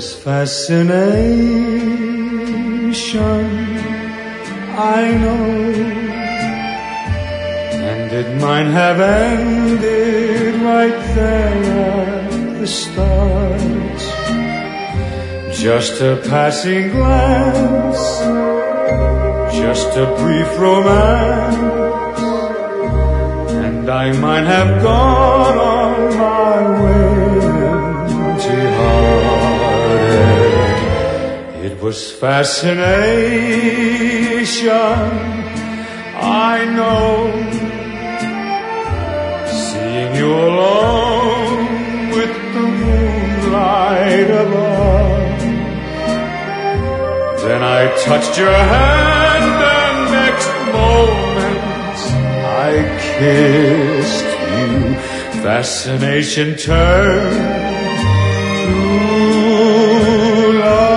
was fascination, I know, and it might have ended right there at the start. Just a passing glance, just a brief romance, and I might have gone on my way empty-hearted. It was fascination, I know, seeing you alone with the moonlight above. Then I touched your hand, and next moment I kissed you. Fascination turned to love.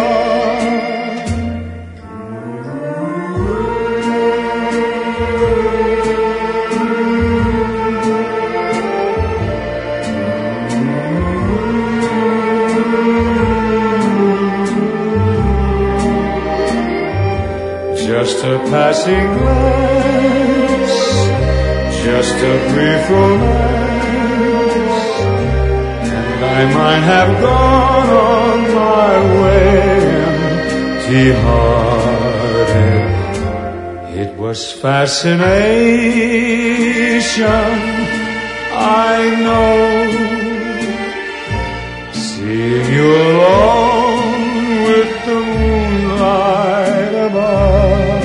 Just a passing glance, just a brief romance, and I might have gone on my way empty-hearted. It was fascination, I know, seeing you alone with the moonlight above.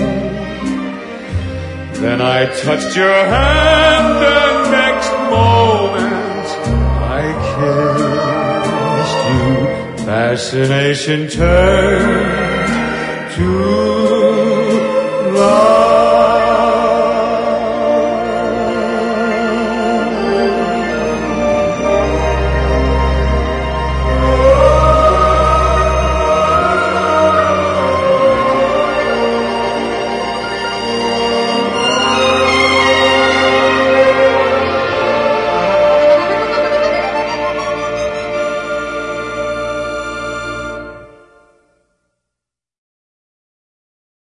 Then I touched your hand, and next moment I kissed you. Fascination turned to love.